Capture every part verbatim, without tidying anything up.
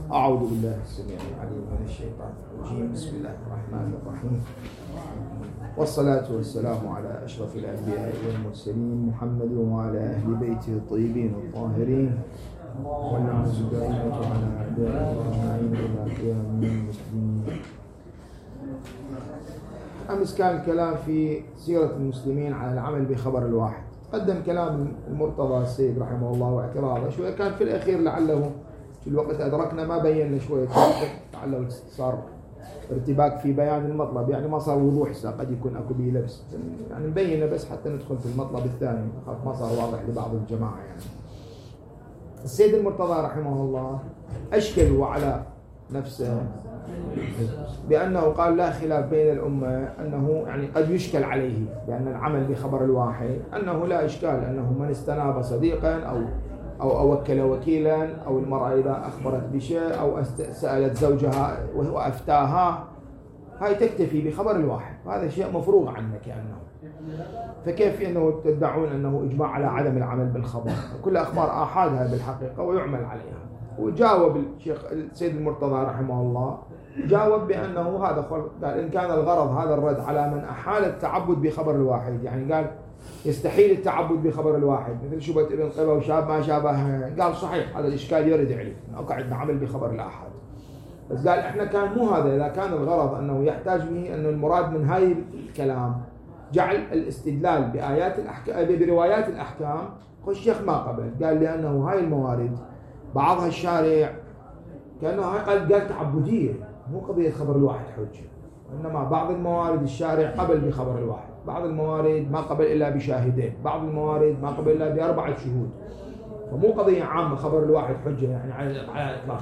أعوذ بالله السميع العليم من الشيطان الرجيم. بسم الله الرحمن الرحيم، والصلاة والسلام على أشرف الأنبياء والمرسلين محمد وعلى أهل بيته الطيبين الطاهرين والناس دائمة على أعدائهم أجمعين إلى قيام المسلمين. أمس كان الكلام في سيرة المسلمين على العمل بخبر الواحد. قدم كلام المرتضى السيد رحمه الله واعتراضه شوية، كان في الأخير لعله في الوقت أدركنا ما بينا شوية، لعله صار ارتباك في بيان المطلب، يعني ما صار وضوح، قد يكون أكو به لبس، يعني نبينه بس حتى ندخل في المطلب الثاني، ما صار واضح لبعض الجماعة. يعني السيد المرتضى رحمه الله أشكل على نفسه بأنه قال لا خلاف بين الأمة، أنه يعني قد يشكل عليه بأن العمل بخبر الواحد أنه لا إشكال، أنه من استناب صديقا أو أو أوكل وكيلا، أو المرأة إذا أخبرت بشيء أو سألت زوجها وهو أفتاها، هاي تكتفي بخبر الواحد، وهذا شيء مفروغ عنه كأنه. فكيف أنه تدعون أنه إجماع على عدم العمل بالخبر؟ كل أخبار آحادها بالحقيقة ويعمل عليها. وجاوب الشيخ السيد المرتضى رحمه الله، جاوب بأنه هذا قال إن كان الغرض هذا الرد على من أحال التعبد بخبر الواحد، يعني قال يستحيل التعبد بخبر الواحد مثل شبهة ابن قبة وشاب ما شابه، قال صحيح هذا الإشكال يرد عليه أو قاعد نعمل بخبر الآحاد، بس قال إحنا كان مو هذا، إذا كان الغرض أنه يحتاج به أنه المراد من هاي الكلام جعل الاستدلال بآيات الأحكام بروايات الأحكام، والشيخ ما قبل، قال لأنه هاي الموارد بعضها الشارع كأنه قال قال تعبدية، مو قضية خبر الواحد حجة، وإنما بعض الموارد الشارع قبل بخبر الواحد، بعض الموارد ما قبل إلا بشاهدين، بعض الموارد ما قبل إلا بأربعة شهود، فمو قضية عامة خبر الواحد حجة يعني على على إطلاقه.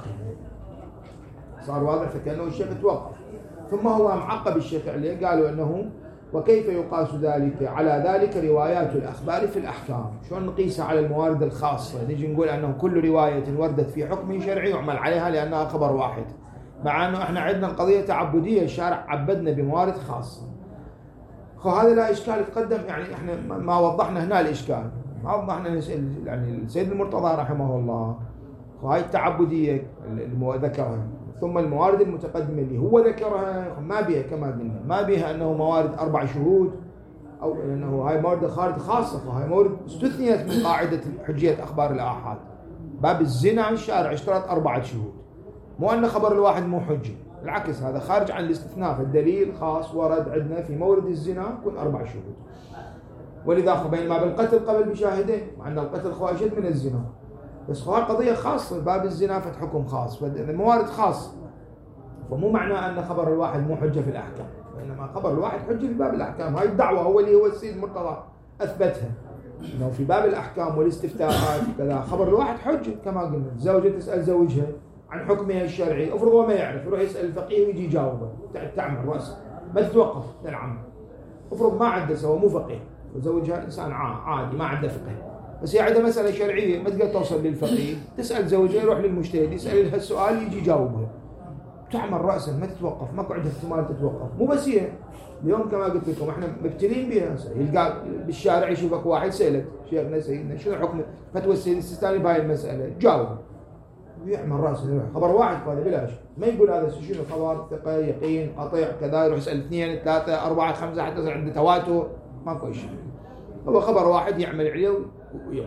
صار واضح، فكأنه الشيخ توقف، ثم هو معقب الشيخ عليه، قالوا أنه وكيف يقاس ذلك على ذلك روايات الأخبار في الأحكام، شلون نقيسها على الموارد الخاصة؟ نجي نقول أنه كل رواية وردت في حكم شرعي يعمل عليها لأنها خبر واحد، مع أنه إحنا عندنا القضية تعبدية، الشارع عبدنا بموارد خاصة. فهذا لا إشكال يتقدم، يعني إحنا ما وضحنا هنا الإشكال، ما وضحنا يعني السيد المرتضى رحمه الله وهاي التعبدية اللي ذكرها، ثم الموارد المتقدمة اللي هو ذكرها ما بها كما قلنا، ما بها أنه موارد أربع شهود أو أنه هاي موارد خارج خاصة، فهاي موارد استثنيت من قاعدة حجية أخبار الآحاد. باب الزنا الشارع اشترط أربعة شهود، مو أن خبر الواحد مو حجة، بالعكس هذا خارج عن الاستثناء، فالدليل خاص ورد عندنا في مورد الزنا يكون أربع شهود، ولذا بينما بالقتل قبل بشاهدين، مع أن القتل هو أشد من الزنا، بس هو قضية خاصة، باب الزنا فتح حكم خاص، فالموارد خاص، فمو معنى أن خبر الواحد مو حجة في الأحكام، وإنما خبر الواحد حجة في باب الأحكام. هاي الدعوة هو اللي هو السيد المرتضى أثبتها، إنه في باب الأحكام والاستفتاءات وكذا خبر الواحد حجة كما قلنا. زوجة تسأل زوجها عن حكمها الشرعي، افرض هو ما يعرف، يروح يسأل الفقيه ويجي يجاوبه، تعمل رأس ما تتوقف للعمل. افرض ما عنده سوى مو فقيه وزوجها إنسان عادي ما عنده فقه، بس هي عندها مسألة شرعية ما تقدر توصل للفقيه، تسأل زوجها يروح للمجتهد يسأل لها السؤال يجي يجاوبها، تعمل رأسا ما تتوقف، ماكو عندها احتمال تتوقف. مو بس هي اليوم كما قلت لكم احنا مبتلين بها، يلقى بالشارع يشوفك واحد سألك شيخنا سيدنا شنو حكم فتوى السيد السيستاني بهاي المسألة، جاوب ويعمل رأسه يروح خبر واحد هذا بلاش، ما يقول هذا شنو خبر ثقة يقين قطع كذا، يروح يسأل اثنين ثلاثة أربعة خمسة حتى عنده تواتر، ماكو شيء، هو خبر واحد يعمل عليه ويقول.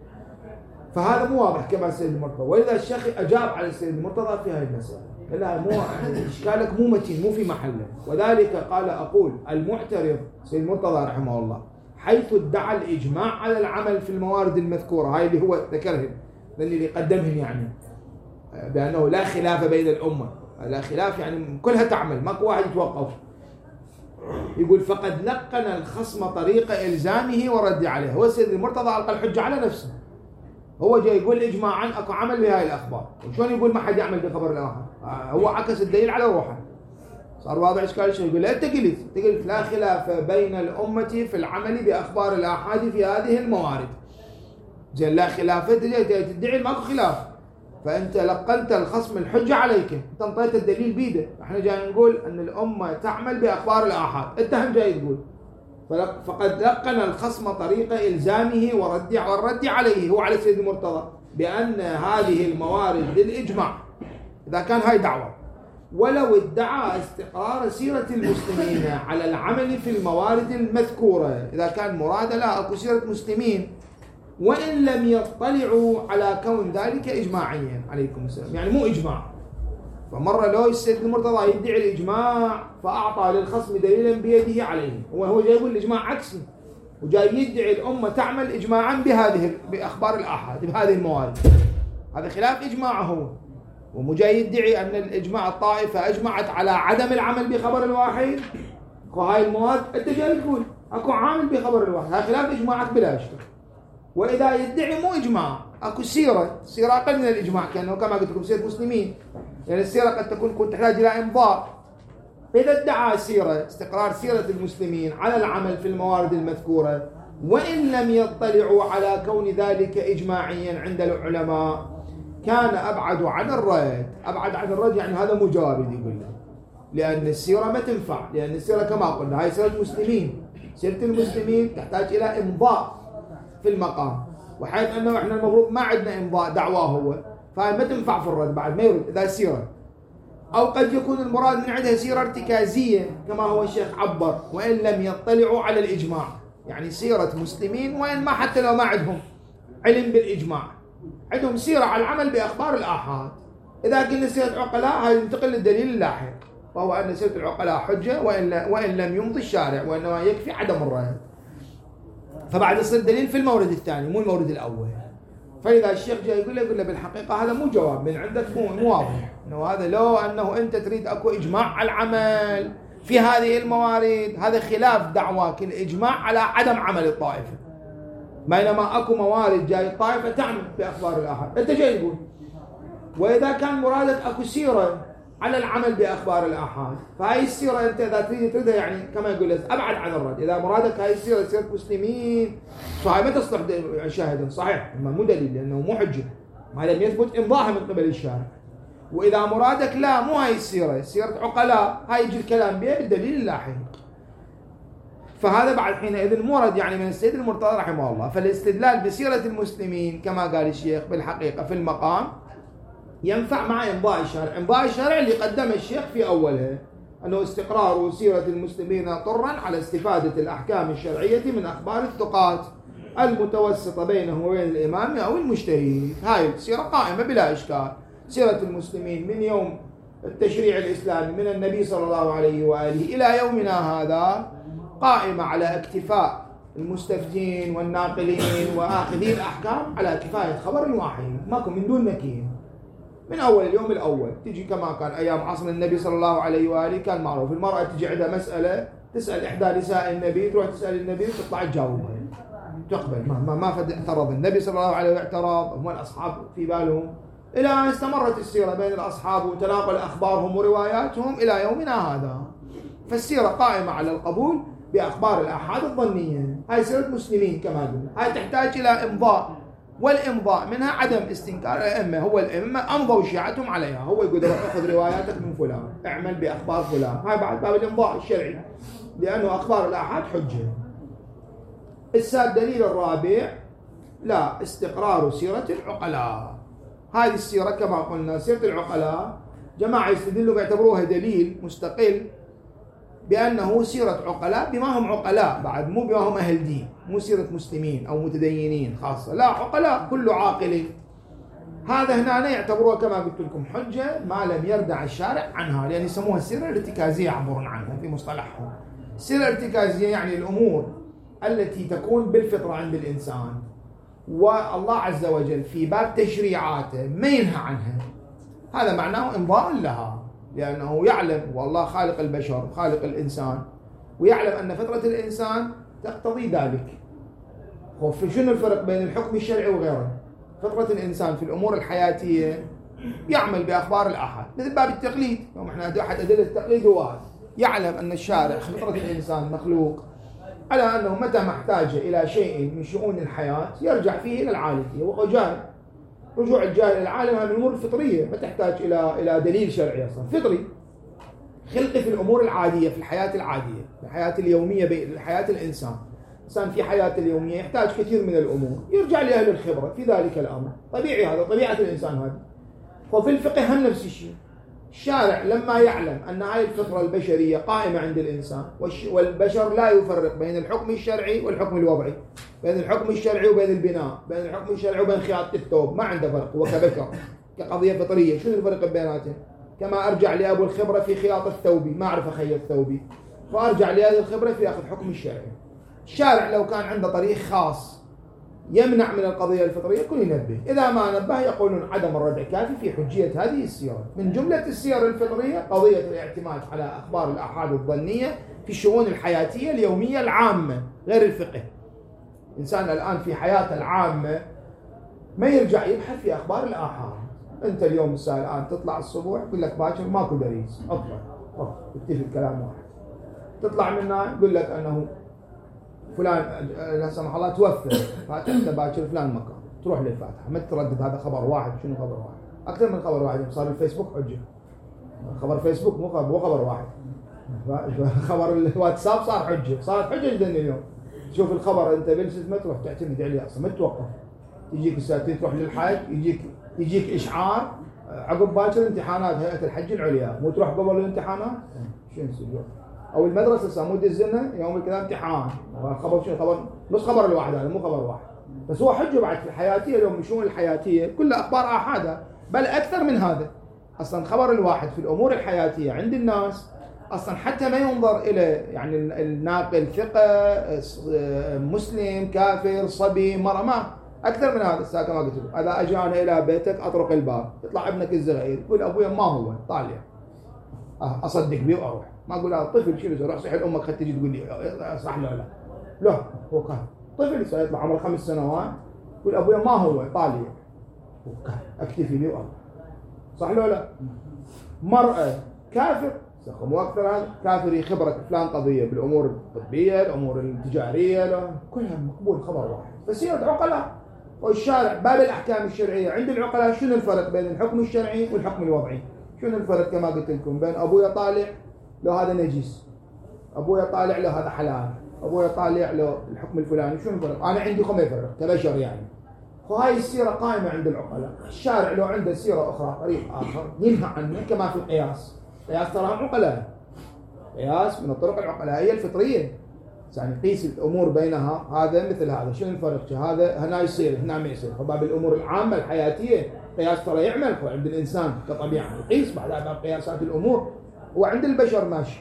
فهذا مو واضح كما السيد المرتضى، ولذا الشيخ أجاب على السيد المرتضى في هذه المسألة، لا مو إشكالك مو متين مو في محله، وذلك قال أقول المعترض السيد المرتضى رحمه الله حيث ادعى الإجماع على العمل في الموارد المذكورة، هاي اللي هو ذكرهن اللي قدمهن، يعني بأنه لا خلاف بين الأمة، لا خلاف يعني كلها تعمل ماكو واحد يتوقف، يقول فقد لقن الخصم طريق إلزامه ورد عليه. هو السيد المرتضى ألقى الحجة على نفسه، هو جاي يقول إجماعا أكو عمل بهاي الأخبار، وشون يقول ما حد يعمل بخبر الآخر؟ هو عكس الدليل على روحه، صار واضح إشكال الشيء. يقول لا أنت قلت أنت قلت لا خلاف بين الأمة في العمل بأخبار الآحاد في هذه الموارد، زين لا خلاف تدعي ماكو خلاف، فأنت لقنت الخصم الحجة عليك، أنت انطيت الدليل بيده، احنا جاي نقول أن الأمة تعمل بأخبار الآحاد، أنت هم جاي تقول فقد لقن الخصم طريق إلزامه ورد والرد عليه، هو على السيد المرتضى بأن هذه الموارد للإجماع إذا كان هاي دعوة. ولو ادعى استقرار سيرة المسلمين على العمل في الموارد المذكورة، إذا كان مراده لا أكو سيرة مسلمين وإن لم يطلعوا على كون ذلك إجماعيا. عليكم السلام. يعني مو إجماع. فمرة لو السيد المرتضى يدعي الإجماع فأعطى للخصم دليلا بيده عليه، وهو جاي يقول الإجماع عكسي، وجاي يدعي الأمة تعمل إجماعا بهذه بأخبار الآحاد بهذه الموارد. هذا خلاف إجماعه هو، ومو جاي يدعي أن الإجماع الطائفة أجمعت على عدم العمل بخبر الواحد. وهاي المواد أنت جاي تقول أكو عامل بخبر الواحد، هذا خلاف إجماعك بلا شك. وإذا يدعي مو إجماع أكو سيرة، سيرة أقل من الإجماع، كأنه كما قلت لكم سيرة مسلمين، يعني السيرة قد تكون كنت تحتاج إلى إمضاء. إذا ادعى سيرة استقرار سيرة المسلمين على العمل في الموارد المذكورة وإن لم يطلعوا على كون ذلك إجماعيا عند العلماء كان أبعد عن الرد. أبعد عن الرد يعني هذا مو جواب يقول له، لأن السيرة ما تنفع، لأن السيرة كما قلنا هاي سيرة المسلمين، سيرة المسلمين تحتاج إلى إمضاء في المقام، وحيث أنه إحنا المفروض ما عندنا إمضاء دعواه هو، فهي ما تنفع في الرد بعد ما يرد إذا سيرة. أو قد يكون المراد من عندها سيرة ارتكازية كما هو الشيخ عبر، وإن لم يطلعوا على الإجماع، يعني سيرة مسلمين وإن ما حتى لو ما عندهم علم بالإجماع، عندهم سيرة على العمل بأخبار الآحاد. إذا قلنا سيرة عقلاء هاي ينتقل للدليل اللاحق، وهو أن سيرة العقلاء حجة وإن, وإن لم يمضي الشارع، وإنما يكفي عدم الرد. فبعد يصير دليل في المورد الثاني مو المورد الأول. فإذا الشيخ جاي يقول له يقول له بالحقيقة هذا مو جواب من عندك، مو مو واضح إنه هذا لو أنه أنت تريد أكو إجماع على العمل في هذه الموارد، هذا خلاف دعواك الإجماع على عدم عمل الطائفة، بينما أكو موارد جاي الطائفة تعمل بأخبار الآحاد. أنت جاي تقول وإذا كان مرادك أكو سيرة على العمل بأخبار الآحاد، فهاي السيرة أنت إذا تريد تريدها يعني كما يقول أبعد عن الرد. إذا مرادك هاي السيرة سيرة مسلمين فهاي ما تصلح شاهدا صحيح، ما مو دليل لأنه مو حجة، ما لم يثبت إمضاها من قبل الشارع. وإذا مرادك لا مو هاي السيرة، سيرة عقلاء، هاي يجي الكلام بها بالدليل اللاحق. فهذا بعد حينئذ مورد يعني من السيد المرتضى رحمه الله. فالاستدلال بسيرة المسلمين كما قال الشيخ بالحقيقة في المقام ينفع مع إمضاء الشارع. إمضاء الشارع اللي قدم الشيخ في أولها أنه استقرار سيرة المسلمين طرا على استفادة الأحكام الشرعية من أخبار الثقات المتوسطة بينه وبين الإمام أو المجتهد. هاي السيرة قائمة بلا إشكال. سيرة المسلمين من يوم التشريع الإسلامي من النبي صلى الله عليه وآله إلى يومنا هذا قائمة على اكتفاء المستفتين والناقلين وآخذي الأحكام على كفاية خبر واحد، ماكو من دون نكير. من أول اليوم الأول تجي كما كان أيام عصر النبي صلى الله عليه وآله كان معروف، المرأة تجي عندها مسألة تسأل إحدى نساء النبي، تروح تسأل النبي وتطلع تجاوبها تقبل، ما ما فد اعترض النبي صلى الله عليه وآله اعتراض، هم الأصحاب في بالهم، إلى أن استمرت السيرة بين الأصحاب وتناقل أخبارهم ورواياتهم إلى يومنا هذا. فالسيرة قائمة على القبول بأخبار الآحاد الظنية. هاي سيرة مسلمين كما قلنا، هاي تحتاج إلى إمضاء، والإمضاء منها عدم استنكار الأئمة، هو الأئمة أمضوا شيعتهم عليها، هو يقول روح أخذ رواياتك من فلان، اعمل بأخبار فلان، هاي بعد باب الإمضاء الشرعي، لأنه أخبار الآحاد حجة. الدليل الرابع لا استقرار سيرة العقلاء. هذه السيرة كما قلنا سيرة العقلاء جماعة يستدلوا يعتبروها دليل مستقل بأنه سيرة عقلاء بما هم عقلاء بعد، مو بما هم أهل دين، مو سيرة مسلمين أو متدينين خاصة، لا عقلاء كل عاقل. هذا هنا يعتبروها كما قلت لكم حجة ما لم يردع الشارع عنها، لأن يسموها السيرة الارتكازية يعبرون عنها في مصطلحهم. السيرة الارتكازية يعني الأمور التي تكون بالفطرة عند الإنسان والله عز وجل في باب تشريعاته ما ينهى عنها، هذا معناه إمضاء لها، لأنه يعلم والله خالق البشر خالق الإنسان، ويعلم أن فطرة الإنسان تقتضي ذلك. شنو الفرق بين الحكم الشرعي وغيره؟ فطرة الإنسان في الأمور الحياتية يعمل بأخبار الآحاد مثل باب التقليد، يوم احنا أحد أدلة التقليد هو هذا، يعلم أن الشارع فطرة الإنسان مخلوق على أنه متى ما احتاج إلى شيء من شؤون الحياة يرجع فيه إلى العالمية، وهو جاهل. رجوع الجاهل إلى العالم هذه من الأمور الفطرية ما تحتاج إلى إلى دليل شرعي، أصلا فطري خلقي في الأمور العادية، في الحياة العادية، في الحياة اليومية، بحياة الإنسان. الإنسان في حياته اليومية يحتاج كثير من الأمور، يرجع لأهل الخبرة في ذلك الأمر، طبيعي، هذا طبيعة الإنسان هذا. وفي الفقه هم نفس الشيء. الشارع لما يعلم أن هاي الفطرة البشرية قائمة عند الإنسان، والبشر لا يفرق بين الحكم الشرعي والحكم الوضعي، بين الحكم الشرعي وبين البناء، بين الحكم الشرعي وبين خياطة الثوب، ما عنده فرق. هو كبشر كقضية فطرية شنو الفرق بيناتهم؟ كما أرجع لأبو الخبرة في خياطة ثوبي ما أعرف أخيط ثوبي، فأرجع لهذه الخبرة في أخذ حكم الشرعي. الشارع لو كان عنده طريق خاص يمنع من القضية الفطرية كل ينبه، إذا ما نبه يقولون عدم الردع كافي في حجية هذه السيرة. من جملة السير الفطرية قضية الاعتماد على أخبار الآحاد الظنية في الشؤون الحياتية اليومية العامة غير الفقه. إنسان الآن في حياته العامة ما يرجع يبحث في أخبار الآحاد. أنت اليوم الساعة الآن تطلع الصبح يقول لك باكر ماكو دريس، أطلع أطلع اتفق كلام واحد، تطلع منها يقول لك أنه فلان لا سمح الله توفى فاتحنا باكر فلان مكان، تروح للفاتحة ما تردد هذا خبر واحد. شنو خبر واحد؟ أكثر من خبر واحد. صار الفيسبوك حجة، خبر فيسبوك مو خبر, مو خبر واحد، خبر الواتساب صار حجة، صارت حجة جدا اليوم. شوف الخبر أنت بلست ما تروح تعتمد عليه أصلا، ما تتوقف. يجيك الساعتين تروح للحاج يجيك يجيك إشعار عقب باكر امتحانات هيئة الحج العليا، مو تروح قبل الامتحانات شنو نسوي؟ أو المدرسة صامود الزنة يوم الكلام امتحان، خبر شنو خبر نص خبر الواحد، هذا مو خبر واحد بس هو حجه بعد في الحياتية. اليوم الشؤون الحياتية كلها أخبار آحادة، بل أكثر من هذا. أصلا خبر الواحد في الأمور الحياتية عند الناس أصلا حتى ما ينظر إلى يعني الناقل ثقة مسلم كافر صبي مرة، ما أكثر من هذا. الساعة كما قلت لك إذا أجانا إلى بيتك أطرق الباب يطلع ابنك الصغير يقول أبويا ما هو طالع أصدق بيه وأروح، ما أقول هذا طفل شنو روح صحي لأمك خد تجي تقول لي صح له لا لا هو كان طفل سيطلع عمره خمس سنوات يقول أبويا ما هو طالع أكتفي بيه وأروح صح له لا. مرأة كافر مو أكثر هذا كافر خبرة فلان قضية بالأمور الطبية الأمور التجارية كلها مقبول خبر واحد. فسيرة عقلاء والشارع باب الأحكام الشرعية عند العقلاء شنو الفرق بين الحكم الشرعي والحكم الوضعي؟ شنو الفرق كما قلت لكم بين أبويا طالع لو هذا نجس، أبويا طالع له هذا حلال، أبويا طالع له الحكم الفلاني، شنو الفرق؟ أنا عندي خم يفرق كبشر يعني. وهاي السيرة قائمة عند العقلاء. الشارع لو عنده سيرة أخرى طريق آخر ينهى عنه كما في القياس. القياس ترى عقلاء، قياس من الطرق العقلائية الفطرية، يعني قيس الأمور بينها هذا مثل هذا شنو الفرق؟ هذا هنا يصير هنا ما يصير. فباب الأمور العامة الحياتية قياس ترى يعمل عند الإنسان كطبيعة يقيس بعد باب قياسات الأمور. وعند البشر ماشي،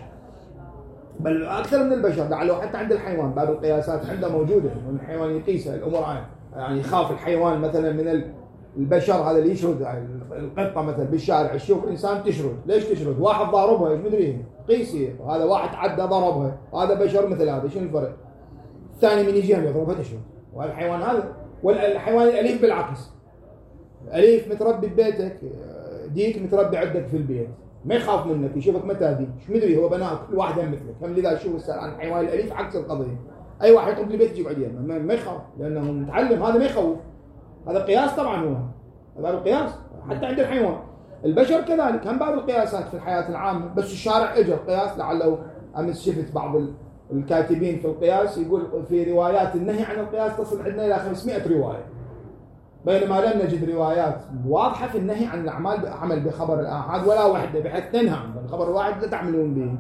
بل أكثر من البشر لعله حتى عند الحيوان باب القياسات عنده موجودة، الحيوان يقيسها الأمور عام. يعني يخاف الحيوان مثلا من البشر هذا اللي يشرد القطة مثلا بالشارع تشوف إنسان تشرد، ليش تشرد؟ واحد ضاربها ايش مدري قيسي، وهذا واحد عدى ضربها وهذا بشر مثل هذا شنو الفرق؟ الثاني من يجيهم يضربها تشرد، والحيوان هذا. والحيوان الأليف بالعكس، الأليف متربي ببيتك، ديك متربي عندك في البيت ما يخاف منك يشوفك متى دي ايش مدري هو بناك كل واحد مثلك. هم لذا شوف السؤال الحيوان الأليف عكس القضية، أي واحد يطب البيت يجيب عليه ما يخاف لأنه متعلم، هذا ما يخوف. هذا قياس طبعا، هو باب القياس حتى عند الحيوان. البشر كذلك هم باب القياسات في الحياة العامة، بس الشارع اجى قياس. لعله أمس شفت بعض الكاتبين في القياس يقول في روايات النهي عن القياس تصل عندنا إلى خمسمائة رواية، بينما لم نجد روايات واضحة في النهي عن الأعمال عمل بخبر الآحاد ولا واحدة بحيث تنهى عن الخبر الواحد لا تعملون به.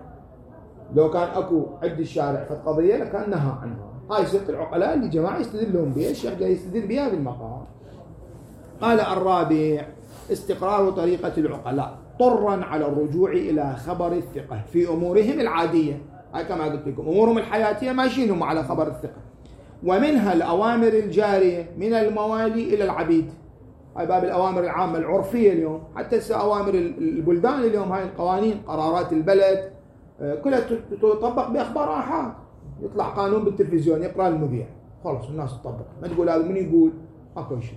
لو كان أكو عند الشارع في القضية لكان نهى عنها. هاي سيرة العقلاء اللي جماعة يستدلون بها، الشيخ جاي يستدل بها بالمقام. قال الرابع استقرار طريقة العقلاء طرا على الرجوع إلى خبر الثقة في أمورهم العادية. هاي كما قلت لكم أمورهم الحياتية ماشيينهم على خبر الثقة، ومنها الأوامر الجارية من الموالي إلى العبيد. هاي باب الأوامر العامة العرفية اليوم، حتى أوامر البلدان اليوم هاي القوانين قرارات البلد كلها تطبق بأخبار آحاد. يطلع قانون بالتلفزيون يقرأ المذيع خلاص الناس تطبق، ما تقول هذا من يقول أكو شيء.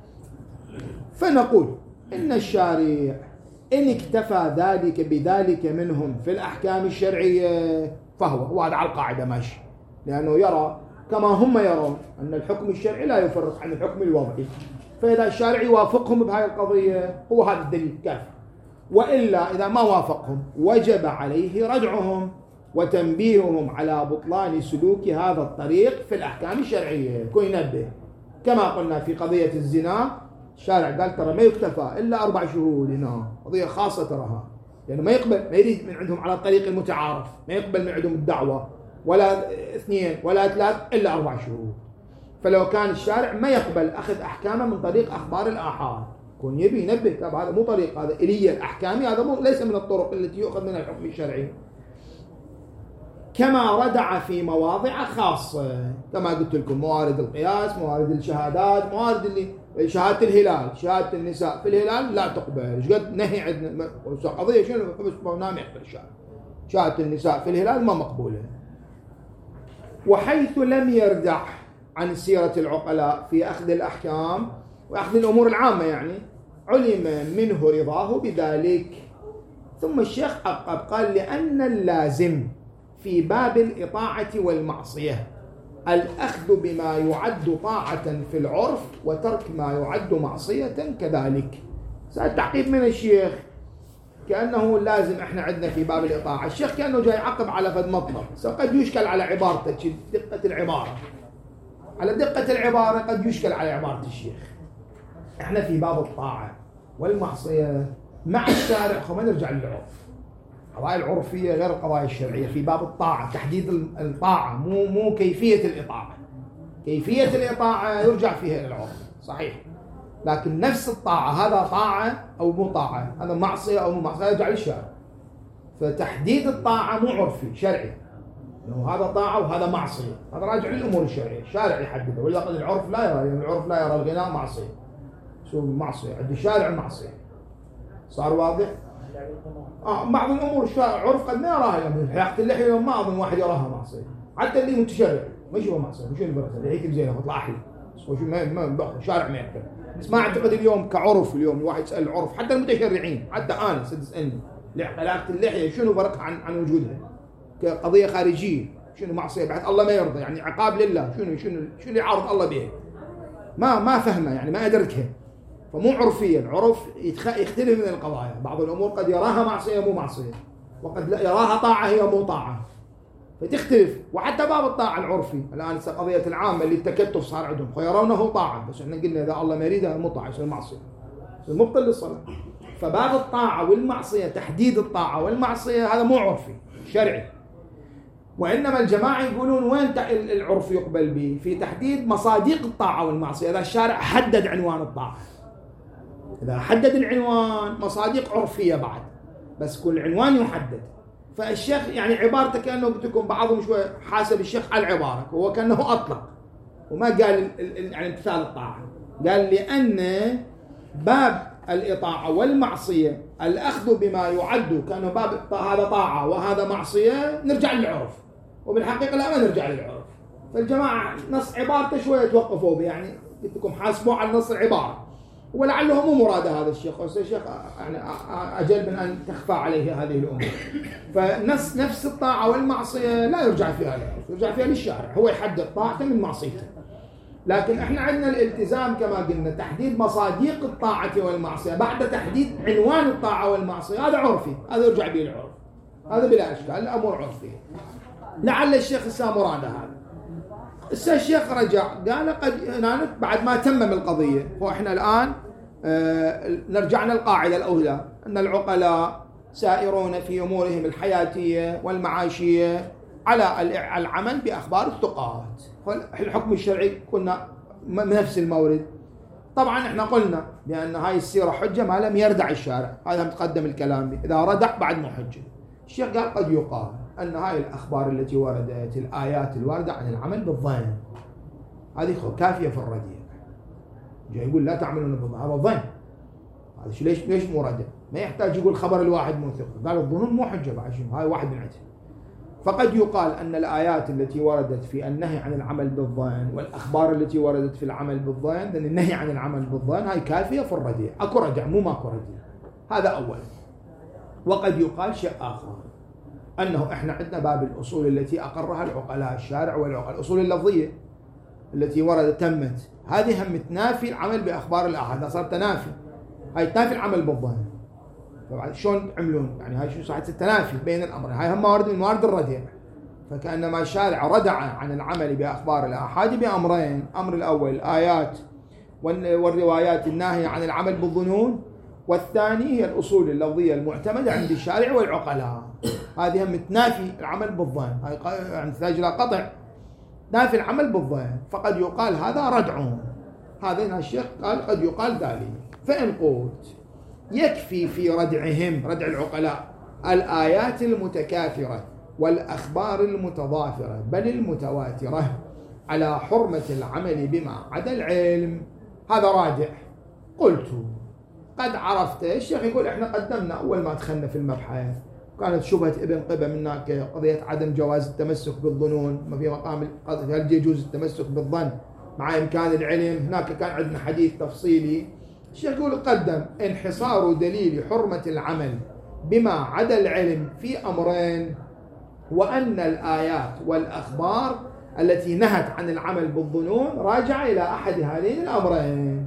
فنقول إن الشارع إن اكتفى ذلك بذلك منهم في الأحكام الشرعية فهو وهذا على القاعدة ماشي، لأنه يرى كما هم يرون أن الحكم الشرعي لا يفرق عن الحكم الوضعي، فإذا الشارع يوافقهم بهذه القضية هو هذا الدليل كافي. وإلا إذا ما وافقهم وجب عليه ردعهم وتنبيههم على بطلان سلوك هذا الطريق في الأحكام الشرعية. كن ينبه كما قلنا في قضية الزنا الشارع قال ترى ما يكتفى إلا أربع شهود هنا، قضية خاصة تراها، لأنه ما يقبل، ما يريد من عندهم على الطريق المتعارف، ما يقبل من عندهم الدعوة ولا اثنين ولا ثلاث إلا أربع شهود. فلو كان الشارع ما يقبل أخذ أحكامه من طريق أخبار الآحاد، كون يبي ينبه طب هذا مو طريق، هذا إلي الأحكامي، هذا مو ليس من الطرق التي يؤخذ منها الحكم الشرعي. كما ردع في مواضع خاصة، كما قلت لكم موارد القياس، موارد الشهادات، موارد اللي شهادة الهلال، شهادة النساء في الهلال لا تقبل، ايش قد نهي عندنا قضية شنو بس نام يقبل الشهادة، شهادة النساء في الهلال ما مقبولة. وحيث لم يردع عن سيرة العقلاء في أخذ الأحكام وأخذ الأمور العامة يعني، علم منه رضاه بذلك. ثم الشيخ عقب قال لأن اللازم في باب الإطاعة والمعصية الأخذ بما يعد طاعة في العرف وترك ما يعد معصية كذلك. سأل تعقيب من الشيخ كأنه لازم احنا عندنا في باب الإطاعة، الشيخ كأنه جاي يعقب على فد مطلب، قد يشكل على عبارته دقة العبارة، على دقة العبارة قد يشكل على عبارة الشيخ. احنا في باب الطاعة والمعصية مع الشارع، خو ما نرجع للعرف، القضايا العرفية غير القضايا الشرعية. في باب الطاعة تحديد الطاعة، مو مو كيفية الإطاعة، كيفية الإطاعة يرجع فيها إلى العرف صحيح، لكن نفس الطاعة هذا طاعة أو مو طاعة، هذا معصية أو مو معصية يرجع للشارع. فتحديد الطاعة مو عرفي شرعي، إنه هذا طاعة وهذا معصية، هذا راجع للأمور الشرعية، الشارع يحدده، ولا قد العرف لا يرى، يعني العرف لا يرى الغناء معصية، شو معصية عند الشارع معصية. صار واضح؟ آه بعض الأمور الشارع عرف قد ما يراها، يعني حلاقة اللحية يوم ما أظن واحد يراها معصية، حتى اللي متشرع ما يشوفها معصية، مش اللي برسل لحيتي بزينة وطلع أحلى، وشو ما ما شارع ما يقبل. بس ما أعتقد اليوم كعرف، اليوم الواحد يسأل العرف، حتى المتشرعين، حتى أنا تسألني حلاقة اللحية شنو فرقها عن عن وجودها كقضية خارجية، شنو معصية بعد الله ما يرضى، يعني عقاب لله، شنو شنو شنو اللي يعارض الله به، ما ما فهمه يعني ما أدركها. فمو عرفيا، العرف يختلف من القضايا، بعض الأمور قد يراها معصية مو معصية، وقد لا يراها طاعة هي مو طاعة، فتختلف. وحتى باب الطاعة العرفي الآن قضية العامة اللي التكتف صار عندهم ويرونه طاعة، بس احنا قلنا إذا الله ما يريدها مو طاعة يصير معصية، يصير مبطل للصلاة. فباب الطاعة والمعصية تحديد الطاعة والمعصية هذا مو عرفي شرعي، وإنما الجماعة يقولون وين العرف يقبل به؟ في تحديد مصادق الطاعة والمعصية. إذا الشارع حدد عنوان الطاعة، إذا حدد العنوان مصادق عرفية بعد، بس كل عنوان يحدد. فالشيخ يعني عبارته كأنه قلت لكم بعضهم شوي حاسب الشيخ على العبارة، هو كأنه أطلق وما قال يعني امتثال الطاعة، قال لأن باب الإطاعة والمعصية الأخذ بما يعد، كأنه باب هذا طاعة وهذا معصية، نرجع للعرف، وبالحقيقة لا ما نرجع للعرف. فالجماعة نص عبارته شوية توقفوا به، يعني قلت لكم حاسبوا على نص العبارة، ولعله مو مراد هذا الشيخ، الشيخ يعني أجل من أن تخفى عليه هذه الأمور. فنفس نفس الطاعة والمعصية لا يرجع فيها للعرف، يرجع فيها للشارع، هو يحدد طاعته من معصيته. لكن احنا عندنا الالتزام كما قلنا تحديد مصادق الطاعة والمعصية بعد تحديد عنوان الطاعة والمعصية، هذا عرفي، هذا يرجع به العرف، هذا بلا إشكال، الأمور عرفية. لعل الشيخ السام مراد هذا. الشيخ رجع قال قد بعد ما تمم القضية، وإحنا الآن آه نرجعنا القاعدة الأولى أن العقلاء سائرون في أمورهم الحياتية والمعاشية على العمل بأخبار الثقات. الحكم الشرعي قلنا نفس المورد. طبعا احنا قلنا بأن هاي السيرة حجة ما لم يردع الشارع، هذا متقدم الكلام به، إذا ردع بعد مو حجة. الشيخ قال قد يقال أن هاي الأخبار التي وردت، الآيات الواردة عن العمل بالظن، هذه كافية في الرديء. جاي يقول لا تعملون بالظن، هذا ظن، هذا شو ليش ليش مو ردع؟ ما يحتاج يقول خبر الواحد مو ثقة، قال الظنون مو حجة بعد شنو، هاي واحد من عندهم. فقد يقال أن الآيات التي وردت في النهي عن العمل بالظن والأخبار التي وردت في العمل بالظن، لأن النهي عن العمل بالظن هاي كافية في الرديء، أكو ردع مو ماكو رديء، هذا أول. وقد يقال شيء آخر، أنه إحنا عندنا باب الأصول التي أقرها العقلاء الشارع والعقلاء، الأصول اللفظية التي وردت تمت، هذه هم تنافي العمل بأخبار الآحاد، صار تنافي، هاي تنافي العمل بالظن. طبعا شلون تعملون؟ يعني هاي شو صحة التنافي بين الأمرين، هاي هم موارد من موارد الردع. فكأنما الشارع ردع عن العمل بأخبار الآحاد بأمرين، أمر الأول آيات والروايات الناهية عن العمل بالظنون، والثاني هي الأصول اللفظية المعتمدة عند الشارع والعقلاء. هذه هم تنافي العمل بالظن، هاي يعني تحتاج إلى قطع نافي العمل بالظن، فقد يقال هذا ردع. هذا الشيخ قال قد يقال ذلك. فإن قلت يكفي في ردعهم، ردع العقلاء، الآيات المتكاثرة والأخبار المتضافرة بل المتواترة على حرمة العمل بما عدا العلم، هذا رادع. قلت قد عرفت. الشيخ يقول احنا قدمنا أول ما دخلنا في المبحث كانت شبهة ابن قبة من هناك قضية عدم جواز التمسك بالظنون، ما في مقام هل يجوز التمسك بالظن مع إمكان العلم. هناك كان عندنا حديث تفصيلي. الشيخ يقول قدم انحصار دليل حرمة العمل بما عدا العلم في أمرين، وأن الآيات والأخبار التي نهت عن العمل بالظنون راجعة إلى أحد هذين الأمرين.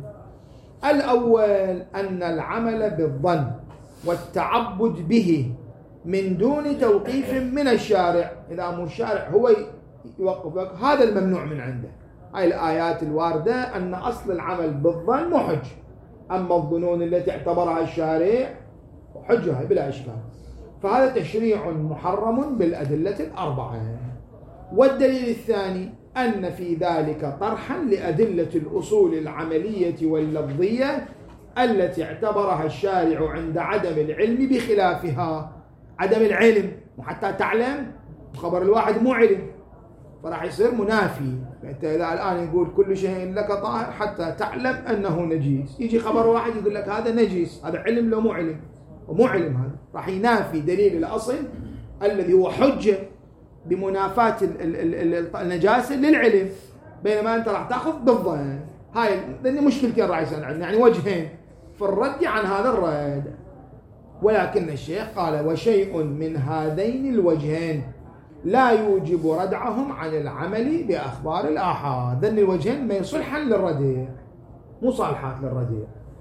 الأول أن العمل بالظن والتعبد به من دون توقيف من الشارع، إذا مو الشارع هو يوقفك، هذا الممنوع من عنده. هاي الآيات الواردة أن أصل العمل بالظن محج، أما الظنون التي اعتبرها الشارع حجها بلا إشكال. فهذا تشريع محرم بالأدلة الأربعة. والدليل الثاني أن في ذلك طرحا لأدلة الأصول العملية واللفظية التي اعتبرها الشارع عند عدم العلم بخلافها. عدم العلم وحتى تعلم، خبر الواحد مو علم، فراح يصير منافي. انت اذا الان يقول كل شيء لك طاهر حتى تعلم انه نجيس، يجي خبر واحد يقول لك هذا نجيس، هذا علم لو مو علم، ومو علم هذا راح ينافي دليل الاصل الذي هو حجه بمنافاه النجاسه للعلم، بينما انت راح تاخذ بالظن. هاي مشكلتين راح يصير عندنا، يعني وجهين في الرد عن هذا الرد. ولكن الشيخ قال وشيء من هذين الوجهين لا يوجب ردعهم عن العمل بأخبار الآحاد. ذن الوجهين ما يصلحا للرديع، مو صالحات للرديع،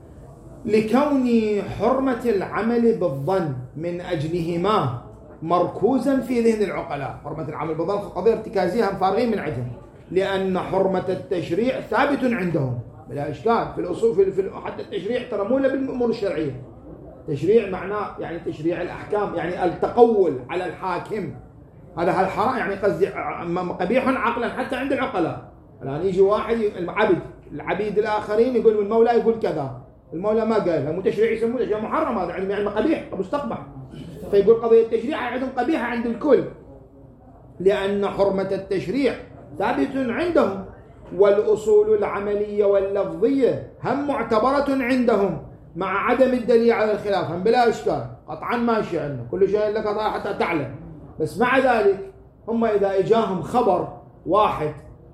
لكون حرمة العمل بالظن من أجلهما مركوزا في ذهن العقلاء. حرمة العمل بالظن قضية ارتكازية هم فارغين من عدم، لأن حرمة التشريع ثابت عندهم بلا إشكال. في الأصول في, في حتى التشريع ترى مو بالأمور الشرعية، تشريع معناه يعني تشريع الأحكام، يعني التقول على الحاكم، هذا هالحرام، يعني قصدي قبيح عقلا حتى عند العقلاء. الآن يجي واحد العبد العبيد الآخرين يقول المولى يقول كذا، المولى ما قال، مو تشريع يسمونه تشريع محرم، هذا يعني قبيح مستقبح. فيقول قضية التشريع عندهم قبيحة عند الكل، لأن حرمة التشريع ثابت عندهم، والأصول العملية واللفظية هم معتبرة عندهم مع عدم الدليل على الخلاف، هم بلا إشكال قطعا ماشي عندنا كل شيء لك حتى تعلم. بس مع ذلك هم إذا إجاهم خبر واحد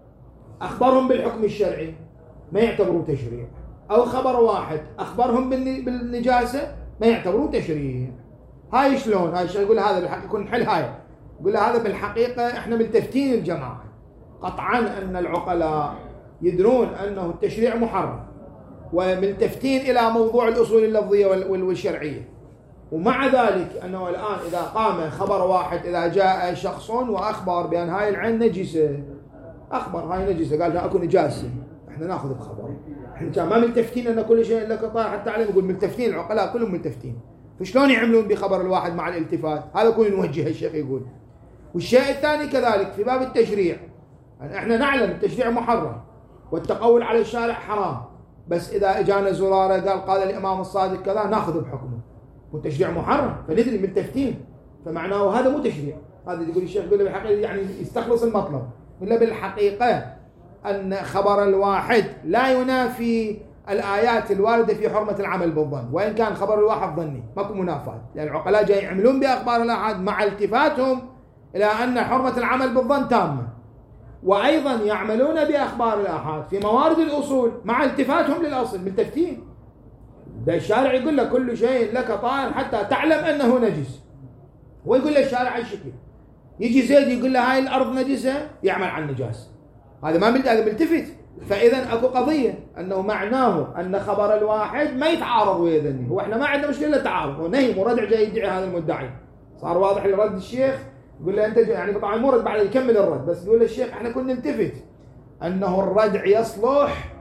أخبرهم بالحكم الشرعي ما يعتبروا تشريع، أو خبر واحد أخبرهم بالنجاسة ما يعتبروا تشريع. هاي شلون؟ هاي يقول هذا بالحقيقة يكون حل. هاي يقول هذا بالحقيقة إحنا ملتفتين الجماعة قطعا أن العقلاء يدرون أنه التشريع محرم، وملتفتين إلى موضوع الأصول اللفظية والشرعية، ومع ذلك أنه الآن إذا قام خبر واحد، إذا جاء شخص وأخبر بأن هاي العين نجسة، أخبر هاي نجسة، قال أكو نجاسة، إحنا نأخذ بخبر. إحنا ما ملتفتين أن كل شيء لك طاهر حتى تعلم، يقول ملتفتين العقلاء كلهم ملتفتين. فشلون يعملون بخبر الواحد مع الالتفات؟ هذا كل نوجه الشيخ يقول. والشيء الثاني كذلك في باب التشريع، يعني إحنا نعلم التشريع محرم والتقول على الشارع حرام، بس إذا إجانا زرارة قال قال الإمام الصادق كذا نأخذ بحكمه، والتشريع محرم، فندري ملتفتين، فمعناه هذا مو تشريع. هذا يقول الشيخ يقول بالحقيقة يعني يستخلص المطلب، ولا بالحقيقة أن خبر الواحد لا ينافي الآيات الواردة في حرمة العمل بالظن، وإن كان خبر الواحد ظني ماكو منافاة، لأن العقلاء جاي يعملون بأخبار الآحاد مع التفاتهم إلى أن حرمة العمل بالظن تامة، وأيضا يعملون بأخبار الآحاد في موارد الأصول مع التفاتهم للأصل ملتفتين. ده الشارع يقول لك كل شيء لك طاهر حتى تعلم أنه نجس، ويقول للشارع الشكل. يجي زيد يقول له هاي الأرض نجسة، يعمل عن نجاس، هذا ما هذا ملتفت. فإذا أكو قضية أنه معناه أن خبر الواحد ما يتعارض ويا ذني، هو إحنا ما عندنا مشكلة تعارض، هو نهي وردع جاي يدعي هذا المدعي. صار واضح لرد الشيخ، يقول له أنت يعني طبعا مورد بعد يكمل الرد، بس يقول للشيخ إحنا كنا نلتفت أنه الردع يصلح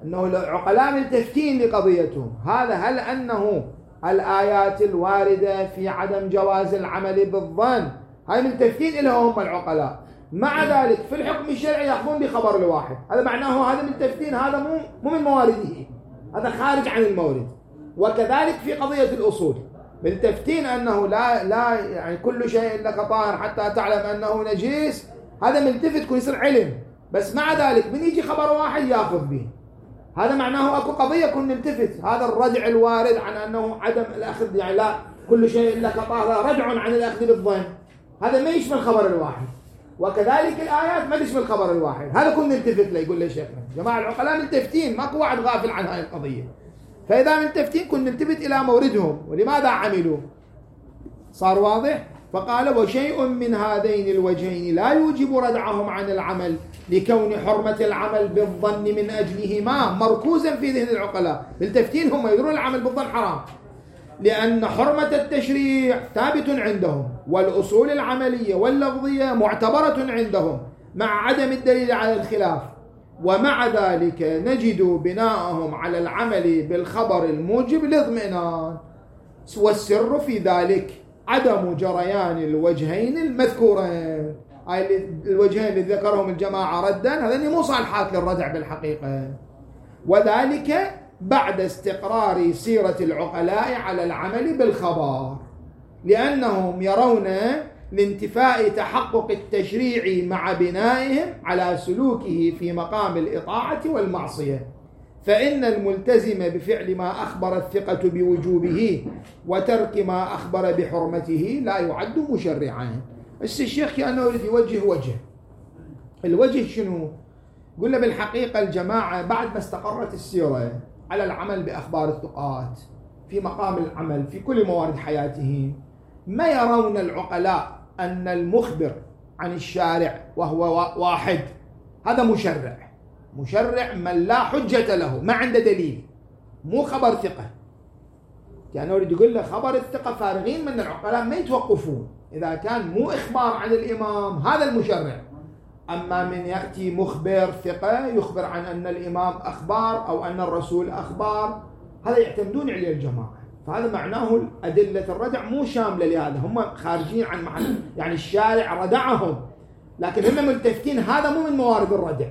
أنه العقلاء ملتفتين لقضيتهم. هذا هل أنه الآيات الواردة في عدم جواز العمل بالظن هاي ملتفتين إليها هم العقلاء، مع ذلك في الحكم الشرعي يأخذون بخبر الواحد، هذا معناه هذا ملتفتين، هذا مو مو من موارده، هذا خارج عن المورد. وكذلك في قضية الأصول ملتفتين أنه لا لا يعني كل شيء لك طاهر حتى تعلم أنه نجيس، هذا ملتفت يكون يصير علم، بس مع ذلك من يجي خبر واحد يأخذ به، هذا معناه أكو قضية كن نلتفت. هذا الردع الوارد عن أنه عدم الأخذ، يعني لا كل شيء لك طاهر، رجع عن الأخذ بالظن، هذا ما يشمل خبر الواحد. وكذلك الآيات ما تشمل خبر الواحد، هذا كن نلتفت له. يقول لي شيخنا جماعة العقلاء ملتفتين، ماكو واحد غافل عن هاي القضية، فإذا ملتفتين كن نلتفت إلى موردهم ولماذا عملوا. صار واضح؟ فقال وشيء من هذين الوجهين لا يوجب ردعهم عن العمل لكون حرمة العمل بالظن من أجلهما مركوزا في ذهن العقلاء. ملتفتين هم يدرون العمل بالظن حرام، لأن حرمة التشريع ثابت عندهم، والأصول العملية واللفظية معتبرة عندهم مع عدم الدليل على الخلاف، ومع ذلك نجد بناءهم على العمل بالخبر الموجب للاطمئنان، والسر في ذلك عدم جريان الوجهين المذكورين. هاي الوجهين اللي ذكرهم الجماعة ردا هذين مو صالحات للردع بالحقيقة، وذلك بعد استقرار سيرة العقلاء على العمل بالخبر، لأنهم يرون لانتفاء تحقق التشريع مع بنائهم على سلوكه في مقام الإطاعة والمعصية، فإن الملتزم بفعل ما أخبر الثقة بوجوبه وترك ما أخبر بحرمته لا يعد مشرعا. بس الشيخ كأنه يريد يوجه وجه. الوجه شنو؟ قلنا بالحقيقة الجماعة بعد ما استقرت السيرة على العمل بأخبار الثقات في مقام العمل في كل موارد حياتهم، ما يرون العقلاء أن المخبر عن الشارع وهو واحد هذا مشرع، مشرع من لا حجة له، ما عنده دليل، مو خبر ثقة. يعني أريد يقول له خبر الثقة فارغين من العقلاء ما يتوقفون، إذا كان مو إخبار عن الإمام هذا المشرع. أما من يأتي مخبر ثقة يخبر عن أن الإمام أخبار أو أن الرسول أخبار، هذا يعتمدون عليه الجماعة. فهذا معناه أدلة الردع مو شاملة لهذا، هم خارجين عن محل، يعني الشارع ردعهم لكن هم ملتفتين هذا مو من موارد الردع.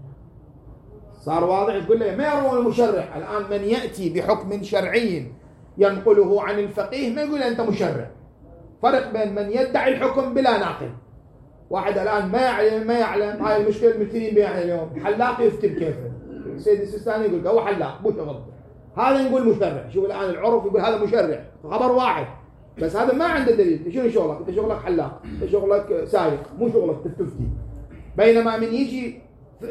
صار واضح؟ يقول له ما يرون المشرع. الآن من يأتي بحكم شرعي ينقله عن الفقيه ما يقول أنت مشرع. فرق بين من يدعي الحكم بلا ناقل، واحد الآن ما يعلم ما يعلم هاي المشكلة المثلين بها اليوم، حلاق يفتي بكيفه، السيد السيستاني يقول هو حلاق مو شغل، هذا نقول مشرع. شوف الآن العرف يقول هذا مشرع، خبر واحد بس هذا ما عنده دليل. شنو شغلك؟ انت شغلك حلاق، انت شغلك سايق، مو شغلك تفتي. بينما من يجي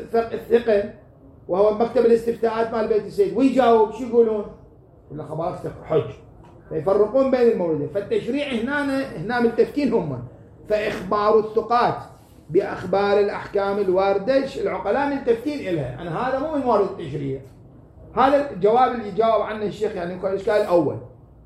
الثقة وهو مكتب الاستفتاءات مال بيت السيد ويجاوب شو يقولون؟ ولا خبرك ثقة حج. فيفرقون بين الموردين. فالتشريع هنا هنا متفقين هم. فإخبار الثقات بأخبار الأحكام الواردة العقلاء متفقين إلها، أنا هذا مو من موارد التشريع. هذا الجواب اللي جاوب عنه الشيخ، يعني يكون الإشكال الأول.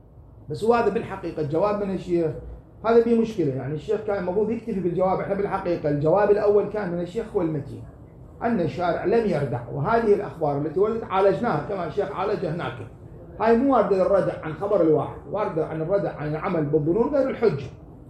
بس هو هذا بالحقيقة الجواب من الشيخ هذا فيه مشكلة، يعني الشيخ كان المفروض يكتفي بالجواب. احنا بالحقيقة الجواب الأول كان من الشيخ هو المتين، أن الشارع لم يردع، وهذه الأخبار التي وردت عالجناها كما الشيخ عالج هناك. هاي مو واردة للردع عن خبر الواحد، واردة عن الردع عن العمل بالظنون غير الحجة.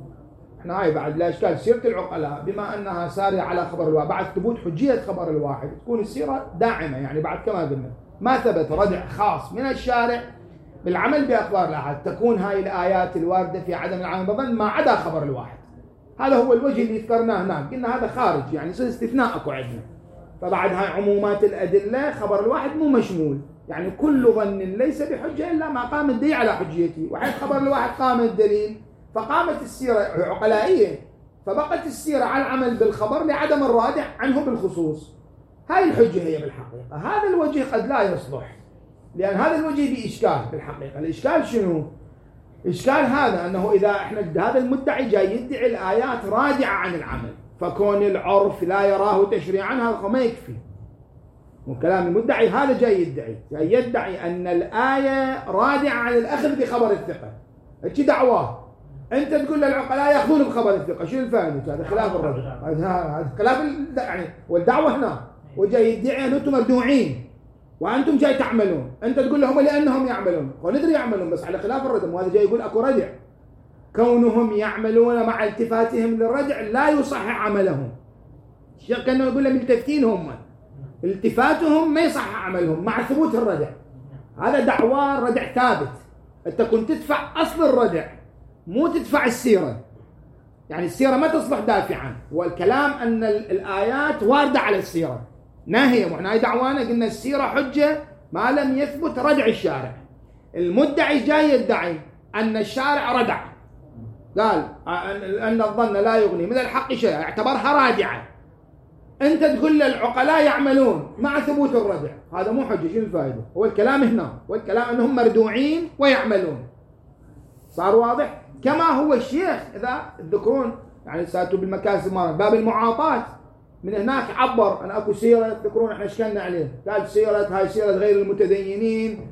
احنا هاي بعد لا إشكال سيرة العقلاء بما أنها سارية على خبر الواحد بعد ثبوت حجية خبر الواحد تكون السيرة داعمة، يعني بعد كما قلنا ما ثبت ردع خاص من الشارع بالعمل بأخبار الأحد تكون هاي الآيات الواردة في عدم العمل بالظن ما عدا خبر الواحد. هذا هو الوجه اللي ذكرناه هناك، قلنا هذا خارج يعني يصير استثناء أكو عندنا. فبعد هاي عمومات الأدلة خبر الواحد مو مشمول، يعني كل ظن ليس بحجة إلا ما قام الدليل على حجيته، وحين خبر الواحد قام الدليل فقامت السيرة عقلائية، فبقت السيرة على العمل بالخبر لعدم الرادع عنه بالخصوص. هاي الحجة هي بالحقيقة. هذا الوجه قد لا يصلح، لأن هذا الوجه بإشكال بالحقيقة. الإشكال شنو؟ إشكال هذا أنه إذا إحنا هذا المدعي جاي يدعي الآيات رادعة عن العمل، فكون العرف لا يراه تشريعا هذا ما يكفي. وكلام المدعي هذا جاي يدعي جاي يدعي أن الآية رادعة عن الأخذ بخبر الثقة. هذه دعواه. أنت تقول للعقلاء يأخذون بخبر الثقة، شو الفائدة؟ هذا خلاف الرجل، هذا خلاف يعني والدعوة هنا، وجاي يدعي أن أنتم مردوعين. وأنتم جاي تعملون، أنت تقول لهم لأنهم يعملون، وندري يعملون بس على خلاف الردم، وهذا جاي يقول أكو ردع. كونهم يعملون مع التفاتهم للردع لا يصحح عملهم. كانوا يقول لهم ملتفتين هم، التفاتهم ما يصحح عملهم مع ثبوت الردع. هذا دعوى ردع ثابت، أنت كنت تدفع أصل الردع مو تدفع السيرة. يعني السيرة ما تصبح دافعا، والكلام أن الآيات واردة على السيرة ناهية. وإحنا دعوانا قلنا السيرة حجة ما لم يثبت ردع الشارع. المدعي جاي يدعي أن الشارع ردع، قال أن الظن لا يغني من الحق شيء، اعتبرها رادعة. أنت تقول للعقلاء يعملون مع ثبوت الردع، هذا مو حجة. شو الفائدة؟ هو الكلام هنا، والكلام أنهم مردوعين ويعملون. صار واضح؟ كما هو الشيخ إذا تذكرون يعني ساتوا بالمكاسب مرة باب المعاطاة، من هناك عبر أن أكو سيرة، تذكرون احنا اشكلنا عليه، قال سيرة هاي سيرة غير المتدينين،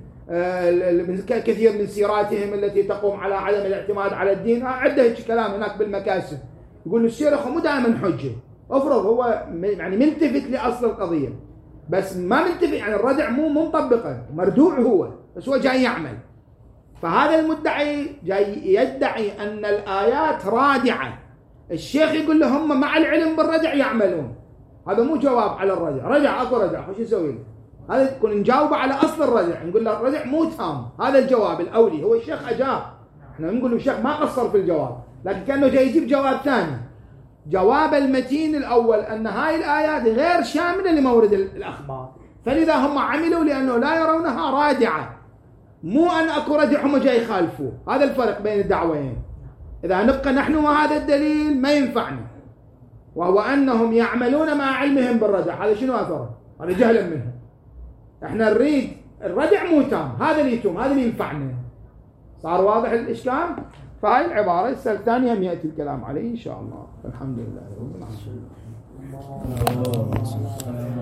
كثير من سيراتهم التي تقوم على عدم الاعتماد على الدين. عده كلام هناك بالمكاسب يقول السيرة مو دائما حجة. افرض هو يعني ملتفت لأصل القضية بس ما ملتفت، يعني الردع مو مطبقا، مردوع هو بس هو جاي يعمل. فهذا المدعي جاي يدعي أن الآيات رادعة، الشيخ يقول لهم مع العلم بالردع يعملون. هذا مو جواب على الردع، رجع أكو رجع خش يسوي له. هذا يكون نجاوب على أصل الردع، نقول له الردع مو تام. هذا الجواب الأولي، هو الشيخ أجاب، احنا نقول له الشيخ ما قصر في الجواب، لكن كأنه جاي يجيب جواب ثاني. جواب المتين الأول أن هاي الآيات غير شاملة لمورد الأخبار، فلذا هم عملوا لأنه لا يرونها رادعة، مو أن أكو ردع هم جاي يخالفوه. هذا الفرق بين الدعوين. إذا نبقى نحن وهذا الدليل ما ينفعنا، وهو أنهم يعملون مع علمهم بالردع. هذا شنو أثره؟ هذا جهلا منهم. احنا نريد الردع مو تام، هذا اللي يتم، هذا اللي ينفعنا. صار واضح الإشكال؟ فهاي العبارة السنة الثانية يأتي الكلام عليه إن شاء الله. الحمد لله رب العالمين.